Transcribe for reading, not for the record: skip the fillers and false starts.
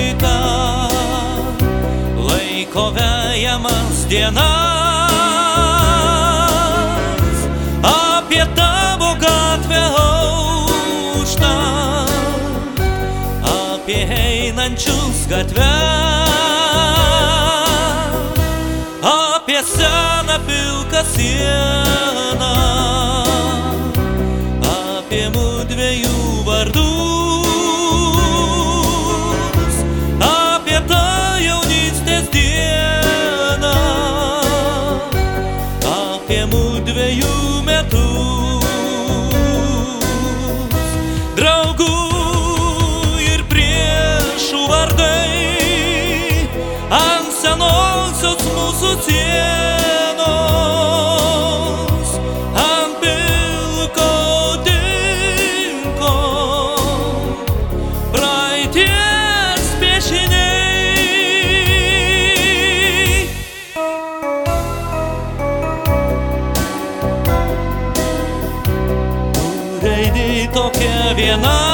laiką, laiko vejamas dienas, apie tavo gatvę auštą, apie einančius gatvę, apie seną pilką sieną, apie mudviejų vardus, apie tą jaunystės dieną, apie mudviejų metus. Draugų ir priešų vardai ant senosios mūsų sienos, ant pilko tinko praeities piešiniai. Kur eini tokia viena,